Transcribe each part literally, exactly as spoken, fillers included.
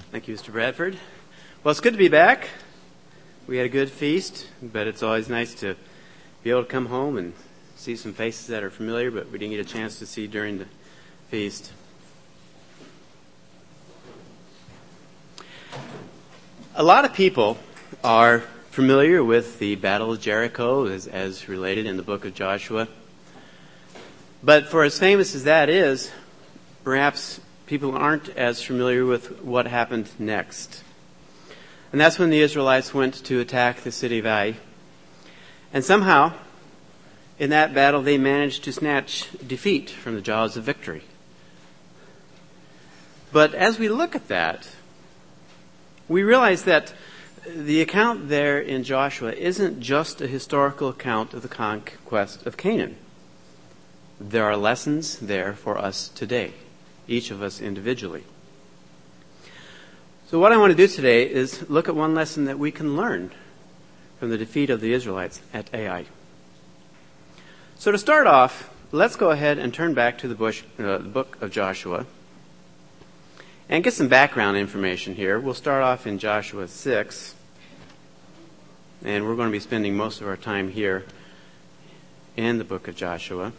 Thank you, Mister Bradford. Well, it's good to be back. We had a good feast, but it's always nice to be able to come home and see some faces that are familiar, but we didn't get a chance to see during the feast. A lot of people are familiar with the Battle of Jericho as, as related in the book of Joshua. But for as famous as that is, perhaps people aren't as familiar with what happened next. And that's when the Israelites went to attack the city of Ai. And somehow, in that battle, they managed to snatch defeat from the jaws of victory. But as we look at that, we realize that the account there in Joshua isn't just a historical account of the conquest of Canaan. There are lessons there for us today, each of us individually. So what I want to do today is look at one lesson that we can learn from the defeat of the Israelites at Ai. So to start off, let's go ahead and turn back to the, bush, uh, the book of Joshua and get some background information here. We'll start off in Joshua six, and we're going to be spending most of our time here in the book of Joshua.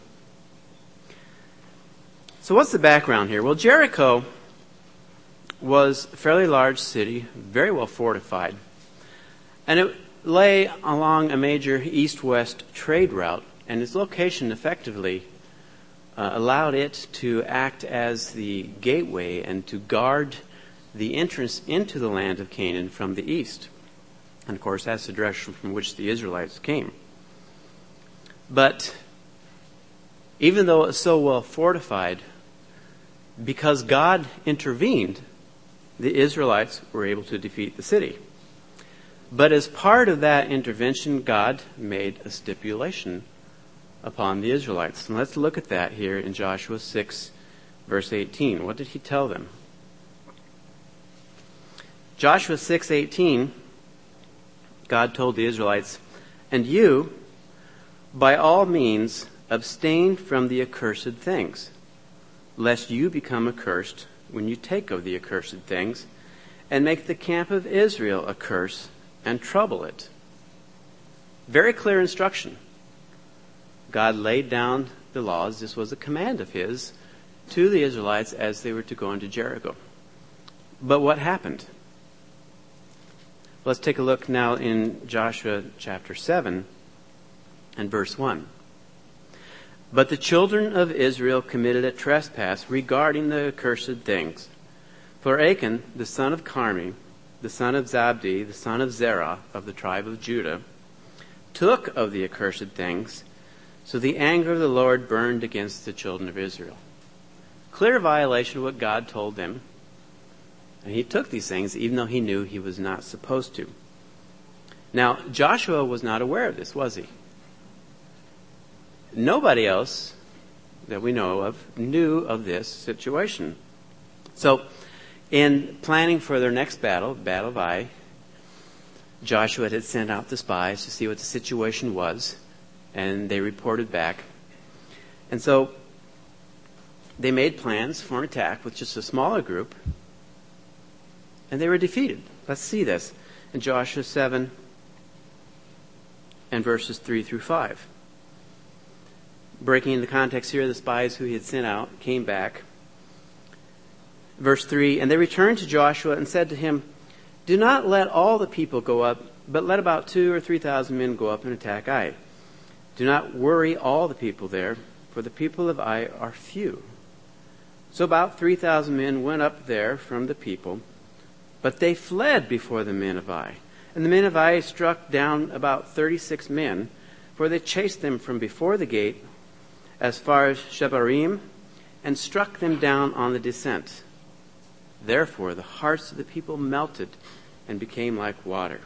So what's the background here? Well, Jericho was a fairly large city, very well fortified, and it lay along a major east-west trade route, and its location effectively uh, allowed it to act as the gateway and to guard the entrance into the land of Canaan from the east. And of course, that's the direction from which the Israelites came. But even though it was so well fortified, because God intervened, the Israelites were able to defeat the city. But as part of that intervention, God made a stipulation upon the Israelites. And let's look at that here in Joshua six, verse eighteen. What did he tell them? Joshua six eighteen, God told the Israelites, "And you, by all means, abstain from the accursed things, lest you become accursed when you take of the accursed things, and make the camp of Israel a curse and trouble it." Very clear instruction. God laid down the laws. This was a command of his to the Israelites as they were to go into Jericho. But what happened? Let's take a look now in Joshua chapter seven and verse one. "But the children of Israel committed a trespass regarding the accursed things. For Achan, the son of Carmi, the son of Zabdi, the son of Zerah, of the tribe of Judah, took of the accursed things, so the anger of the Lord burned against the children of Israel." Clear violation of what God told them. And he took these things even though he knew he was not supposed to. Now, Joshua was not aware of this, was he? Nobody else that we know of knew of this situation. So, in planning for their next battle, the Battle of Ai, Joshua had sent out the spies to see what the situation was, and they reported back. And so, they made plans for an attack with just a smaller group, and they were defeated. Let's see this in Joshua seven and verses three through five. Breaking in the context here, the spies who he had sent out came back. Verse three, "And they returned to Joshua and said to him, 'Do not let all the people go up, but let about two or three thousand men go up and attack Ai. Do not worry all the people there, for the people of Ai are few.' So about three thousand men went up there from the people, but they fled before the men of Ai. And the men of Ai struck down about thirty-six men, for they chased them from before the gate as far as Shebarim, and struck them down on the descent. Therefore the hearts of the people melted and became like water."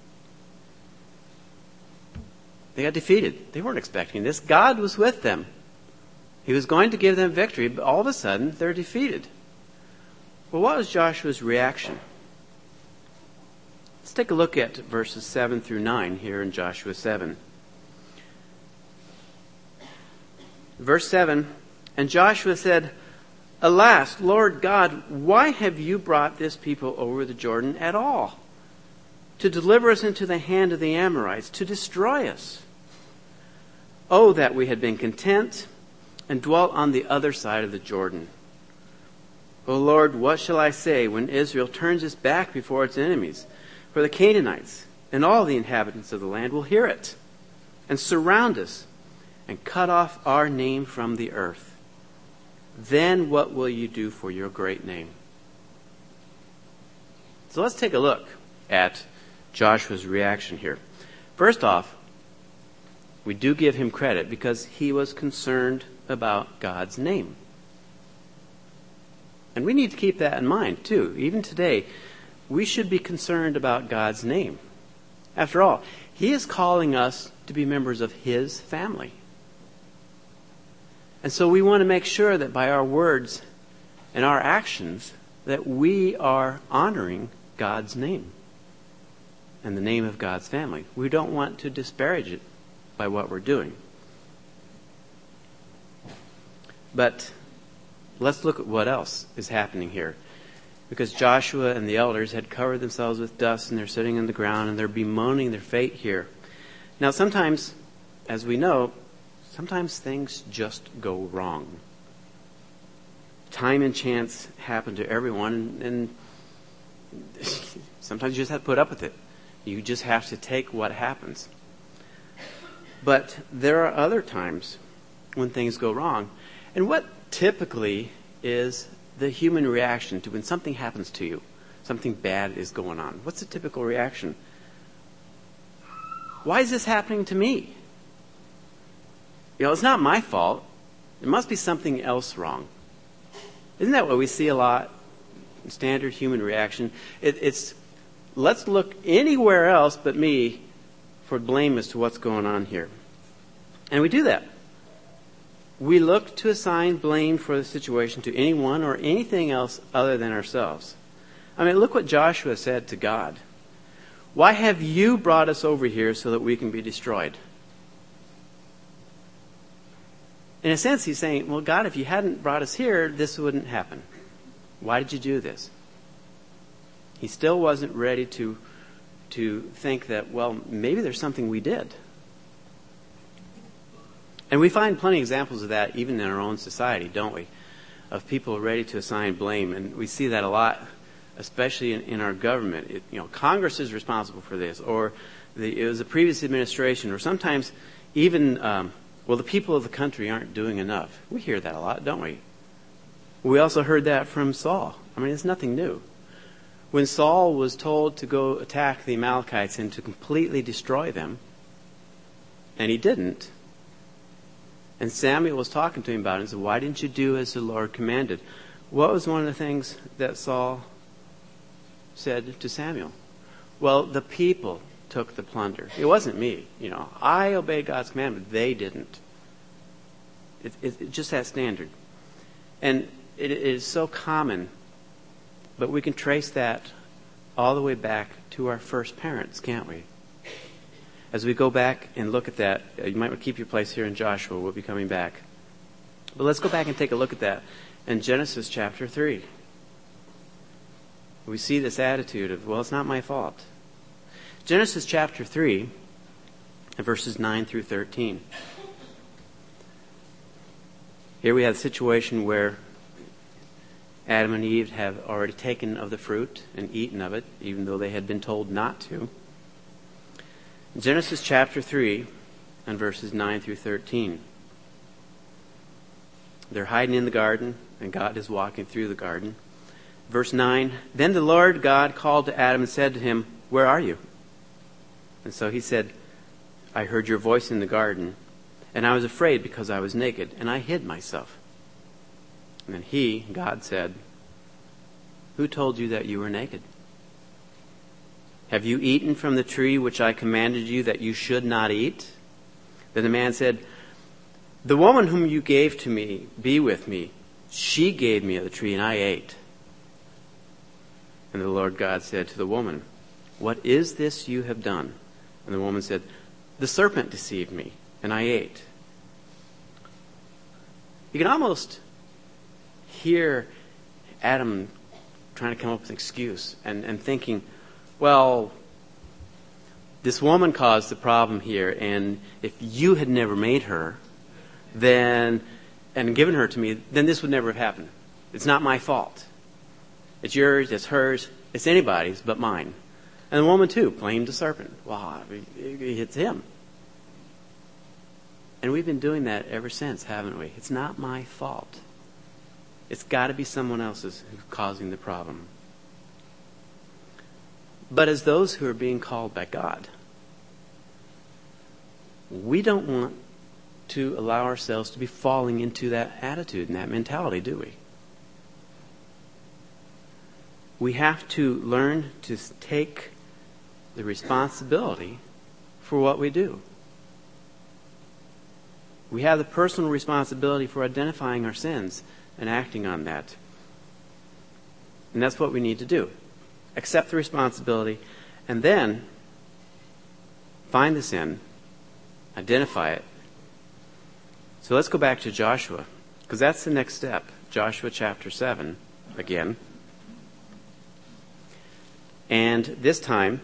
They got defeated. They weren't expecting this. God was with them. He was going to give them victory, but all of a sudden they're defeated. Well, what was Joshua's reaction? Let's take a look at verses seven through nine here in Joshua seven. Verse seven, "And Joshua said, Alas, Lord God, why have you brought this people over the Jordan at all? To deliver us into the hand of the Amorites, to destroy us. Oh, that we had been content and dwelt on the other side of the Jordan. O Lord, what shall I say when Israel turns its back before its enemies? For the Canaanites and all the inhabitants of the land will hear it and surround us and cut off our name from the earth. Then what will you do for your great name? So let's take a look at Joshua's reaction here. First off, we do give him credit because he was concerned about God's name. And we need to keep that in mind too. Even today, we should be concerned about God's name. After all, he is calling us to be members of his family. And so we want to make sure that by our words and our actions that we are honoring God's name and the name of God's family. We don't want to disparage it by what we're doing. But let's look at what else is happening here. Because Joshua and the elders had covered themselves with dust and they're sitting on the ground and they're bemoaning their fate here. Now sometimes, as we know, sometimes things just go wrong. Time and chance happen to everyone, and, and sometimes you just have to put up with it. You just have to take what happens. But there are other times when things go wrong. And what typically is the human reaction to when something happens to you, something bad is going on? What's the typical reaction? Why is this happening to me? You know, it's not my fault. There must be something else wrong. Isn't that what we see a lot? Standard human reaction. It, it's, let's look anywhere else but me for blame as to what's going on here. And we do that. We look to assign blame for the situation to anyone or anything else other than ourselves. I mean, look what Joshua said to God. Why have you brought us over here so that we can be destroyed? In a sense, he's saying, well, God, if you hadn't brought us here, this wouldn't happen. Why did you do this? He still wasn't ready to, to think that, well, maybe there's something we did. And we find plenty of examples of that even in our own society, don't we? Of people ready to assign blame. And we see that a lot, especially in, in our government. It, you know, Congress is responsible for this, or the, it was the previous administration, or sometimes even... Um, Well, the people of the country aren't doing enough. We hear that a lot, don't we? We also heard that from Saul. I mean, it's nothing new. When Saul was told to go attack the Amalekites and to completely destroy them, and he didn't, and Samuel was talking to him about it and said, why didn't you do as the Lord commanded? What was one of the things that Saul said to Samuel? Well, the people took the plunder. It wasn't me. You know, I obeyed God's command, but they didn't. It, it, it's just that standard. And it, it is so common, but we can trace that all the way back to our first parents, can't we? As we go back and look at that, you might want to keep your place here in Joshua. We'll be coming back. But let's go back and take a look at that in Genesis chapter three. We see this attitude of, well, it's not my fault. Genesis chapter three, verses nine through thirteen. Here we have a situation where Adam and Eve have already taken of the fruit and eaten of it, even though they had been told not to. Genesis chapter three and verses nine through thirteen. They're hiding in the garden, and God is walking through the garden. Verse nine, then the Lord God called to Adam and said to him, where are you? And so he said, I heard your voice in the garden, and I was afraid because I was naked, and I hid myself. And then he, God, said, who told you that you were naked? Have you eaten from the tree which I commanded you that you should not eat? Then the man said, the woman whom you gave to me, be with me, she gave me of the tree, and I ate. And the Lord God said to the woman, what is this you have done? And the woman said, the serpent deceived me, and I ate. You can almost hear Adam trying to come up with an excuse and, and thinking, well, this woman caused the problem here, and if you had never made her, then, and given her to me, then this would never have happened. It's not my fault. It's yours, it's hers, it's anybody's but mine. And the woman too blamed the serpent. Wow, it's him. And we've been doing that ever since, haven't we? It's not my fault. It's got to be someone else's who's causing the problem. But as those who are being called by God, we don't want to allow ourselves to be falling into that attitude and that mentality, do we? We have to learn to take the responsibility for what we do. We have the personal responsibility for identifying our sins and acting on that. And that's what we need to do. Accept the responsibility and then find the sin, identify it. So let's go back to Joshua, because that's the next step. Joshua chapter seven again. And this time,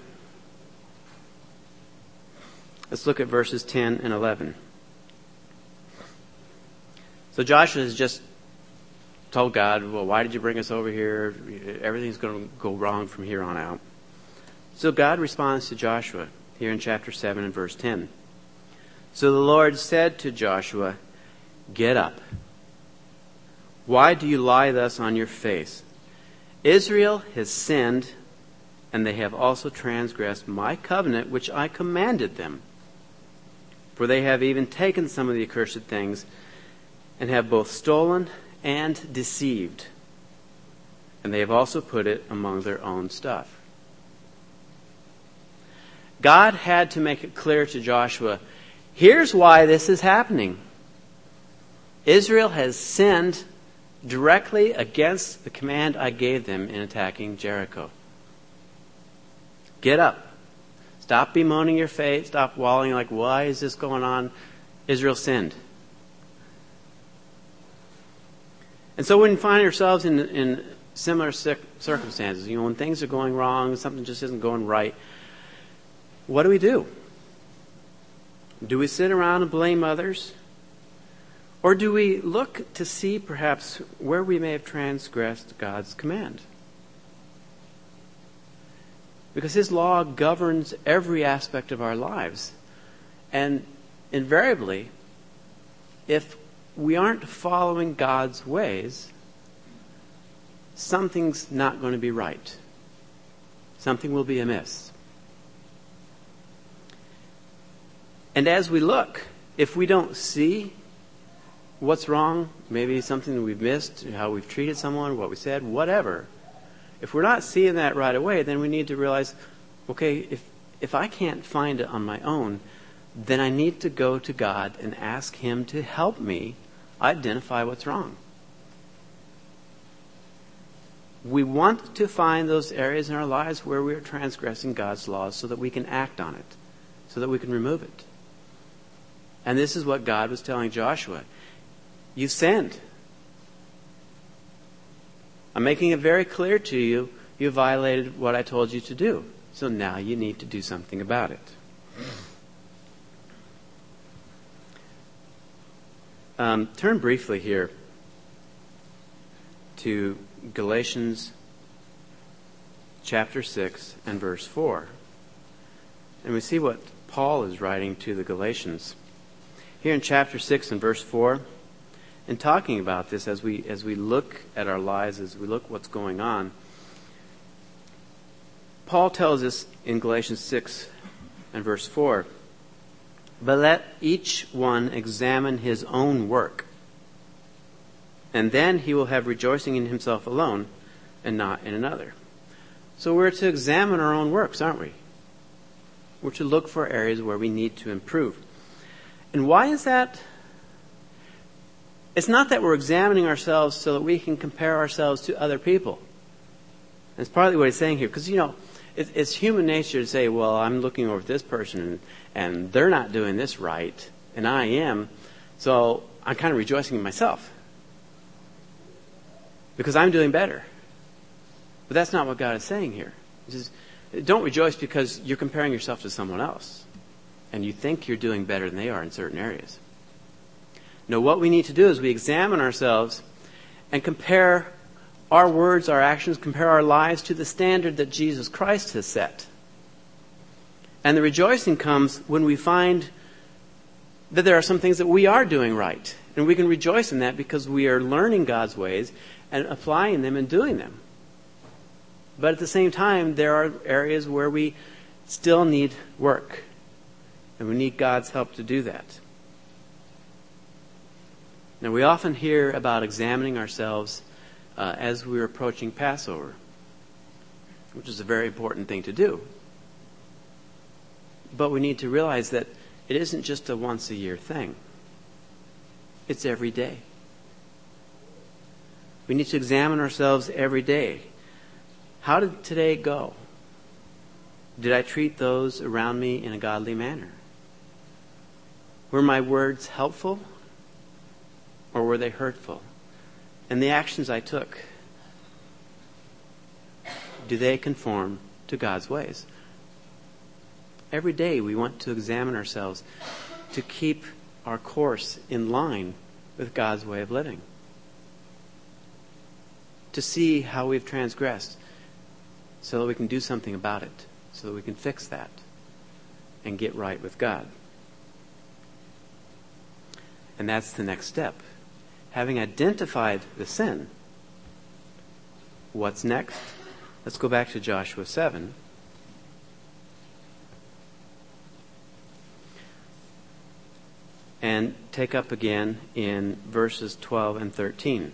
let's look at verses ten and eleven. So Joshua has just told God, well, why did you bring us over here? Everything's going to go wrong from here on out. So God responds to Joshua here in chapter seven and verse ten. So the Lord said to Joshua, get up. Why do you lie thus on your face? Israel has sinned, and they have also transgressed my covenant which I commanded them. For they have even taken some of the accursed things, and have both stolen and deceived. And they have also put it among their own stuff. God had to make it clear to Joshua, here's why this is happening. Israel has sinned directly against the command I gave them in attacking Jericho. Get up. Stop bemoaning your fate. Stop wallowing like, why is this going on? Israel sinned. And so when we find ourselves in, in similar circumstances, you know, when things are going wrong, something just isn't going right, what do we do? Do we sit around and blame others? Or do we look to see perhaps where we may have transgressed God's command? Because His law governs every aspect of our lives. And invariably, if we aren't following God's ways, something's not going to be right. Something will be amiss. And as we look, if we don't see what's wrong, maybe something that we've missed, how we've treated someone, what we said, whatever, if we're not seeing that right away, then we need to realize, okay, if, if I can't find it on my own, then I need to go to God and ask Him to help me identify what's wrong. We want to find those areas in our lives where we are transgressing God's laws so that we can act on it, so that we can remove it. And this is what God was telling Joshua. You sinned. I'm making it very clear to you, you violated what I told you to do. So now you need to do something about it. Um, turn briefly here to Galatians chapter six and verse four. And we see what Paul is writing to the Galatians. Here in chapter six and verse four, and talking about this as we as we look at our lives, as we look what's going on, Paul tells us in Galatians six and verse four, but let each one examine his own work, and then he will have rejoicing in himself alone and not in another. So we're to examine our own works, aren't we? We're to look for areas where we need to improve. And why is that? It's not that we're examining ourselves so that we can compare ourselves to other people. That's partly what he's saying here. Because, you know, it, it's human nature to say, well, I'm looking over at this person and, and they're not doing this right, and I am, so I'm kind of rejoicing in myself. because I'm doing better. But that's not what God is saying here. He says, don't rejoice because you're comparing yourself to someone else and you think you're doing better than they are in certain areas. No, what we need to do is we examine ourselves and compare our words, our actions, compare our lives to the standard that Jesus Christ has set. And the rejoicing comes when we find that there are some things that we are doing right. And we can rejoice in that because we are learning God's ways and applying them and doing them. But at the same time, there are areas where we still need work. And we need God's help to do that. Now, we often hear about examining ourselves uh, as we're approaching Passover, which is a very important thing to do. But we need to realize that it isn't just a once-a-year thing. It's every day. We need to examine ourselves every day. How did today go? Did I treat those around me in a godly manner? Were my words helpful or were they hurtful? And the actions I took, do they conform to God's ways? Every day we want to examine ourselves to keep our course in line with God's way of living. To see how we've transgressed so that we can do something about it, so that we can fix that and get right with God. And that's the next step. Having identified the sin, what's next? Let's go back to Joshua seven. And take up again in verses twelve and thirteen.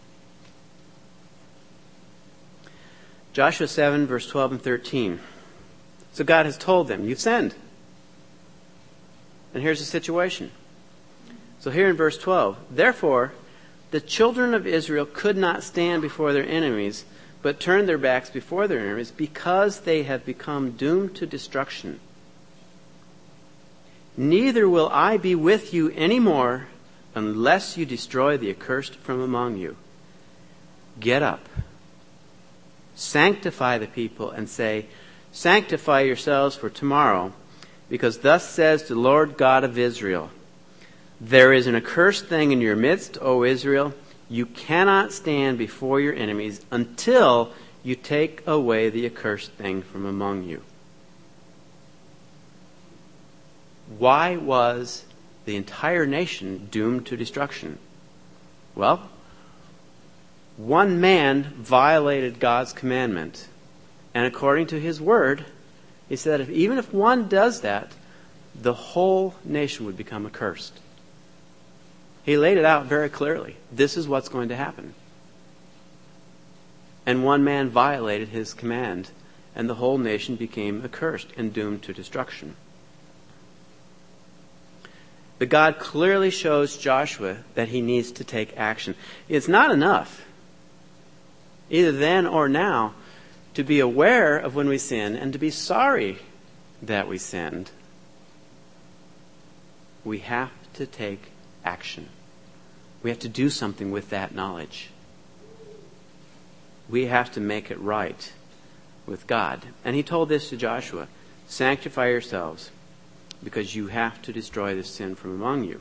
Joshua seven, verse twelve and thirteen. So God has told them, you've sinned. And here's the situation. So here in verse twelve, therefore, the children of Israel could not stand before their enemies, but turned their backs before their enemies, because they have become doomed to destruction. Neither will I be with you any more unless you destroy the accursed from among you. Get up. Sanctify the people and say, sanctify yourselves for tomorrow, because thus says the Lord God of Israel, there is an accursed thing in your midst, O Israel. You cannot stand before your enemies until you take away the accursed thing from among you. Why was the entire nation doomed to destruction? Well, one man violated God's commandment. And according to his word, he said if, even if one does that, the whole nation would become accursed. He laid it out very clearly. This is what's going to happen. And one man violated his command, and the whole nation became accursed and doomed to destruction. But God clearly shows Joshua that he needs to take action. It's not enough, either then or now, to be aware of when we sin and to be sorry that we sinned. We have to take action. We have to do something with that knowledge. We have to make it right with God. And he told this to Joshua, sanctify yourselves, because you have to destroy the sin from among you.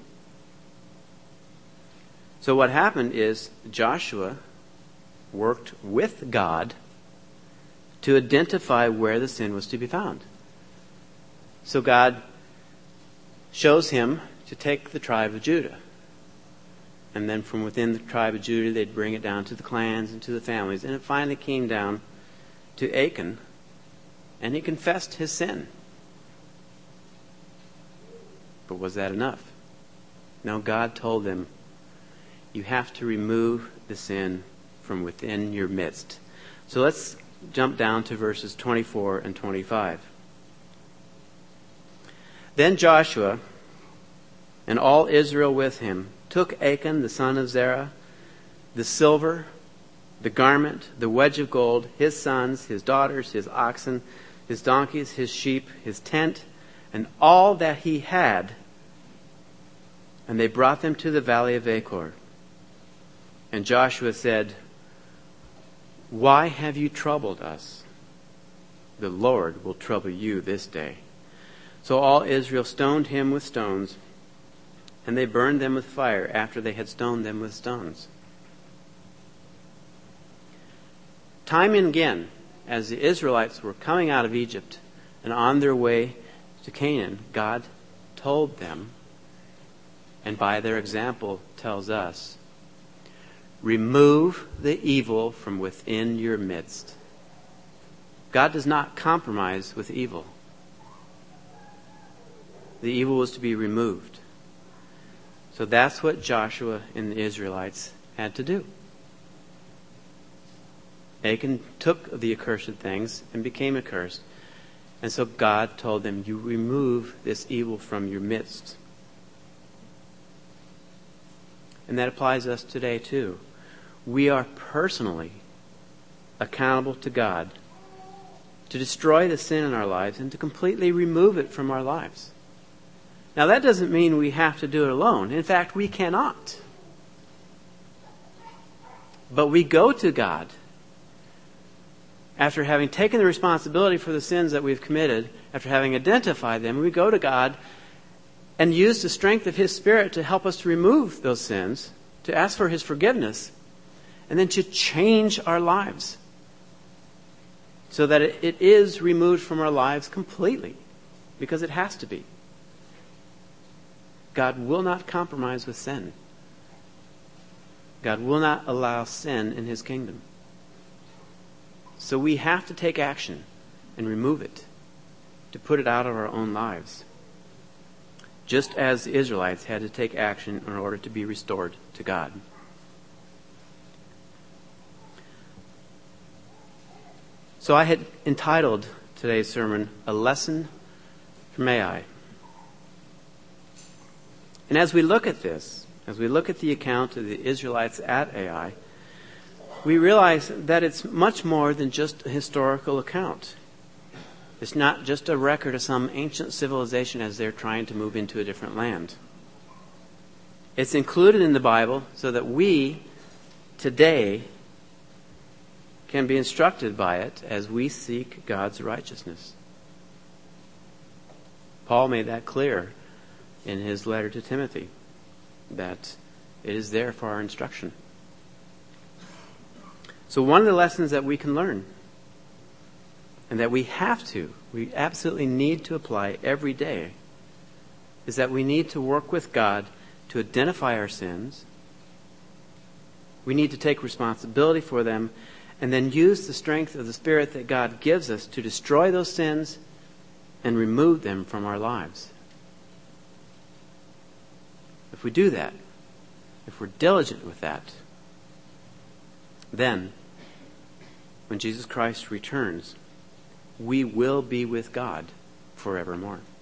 So what happened is Joshua worked with God to identify where the sin was to be found. So God shows him to take the tribe of Judah. And then from within the tribe of Judah, they'd bring it down to the clans and to the families. And it finally came down to Achan, and he confessed his sin. But was that enough? No, God told them, you have to remove the sin from within your midst. So let's jump down to verses twenty-four and twenty-five. Then Joshua and all Israel with him took Achan the son of Zerah, the silver, the garment, the wedge of gold, his sons, his daughters, his oxen, his donkeys, his sheep, his tent, and all that he had, and they brought them to the valley of Achor. And Joshua said, Why have you troubled us? The Lord will trouble you this day. So all Israel stoned him with stones, and they burned them with fire after they had stoned them with stones. Time and again, as the Israelites were coming out of Egypt and on their way to Canaan, God told them, and by their example tells us, remove the evil from within your midst. God does not compromise with evil. The evil was to be removed. So that's what Joshua and the Israelites had to do. Achan took the accursed things and became accursed. And so God told them, you remove this evil from your midst. And that applies to us today too. We are personally accountable to God to destroy the sin in our lives and to completely remove it from our lives. Now that doesn't mean we have to do it alone. In fact, we cannot. But we go to God after having taken the responsibility for the sins that we've committed, after having identified them. We go to God and use the strength of His Spirit to help us to remove those sins, to ask for His forgiveness, and then to change our lives so that it, it is removed from our lives completely, because it has to be. God will not compromise with sin. God will not allow sin in His kingdom. So we have to take action and remove it, to put it out of our own lives. Just as the Israelites had to take action in order to be restored to God. So I had entitled today's sermon, A Lesson from Ai. And as we look at this, as we look at the account of the Israelites at Ai, we realize that it's much more than just a historical account. It's not just a record of some ancient civilization as they're trying to move into a different land. It's included in the Bible so that we, today, can be instructed by it as we seek God's righteousness. Paul made that clear in his letter to Timothy, that it is there for our instruction. So one of the lessons that we can learn, and that we have to, we absolutely need to apply every day, is that we need to work with God to identify our sins. We need to take responsibility for them, and then use the strength of the Spirit that God gives us to destroy those sins and remove them from our lives. If we do that, if we're diligent with that, then, when Jesus Christ returns, we will be with God forevermore.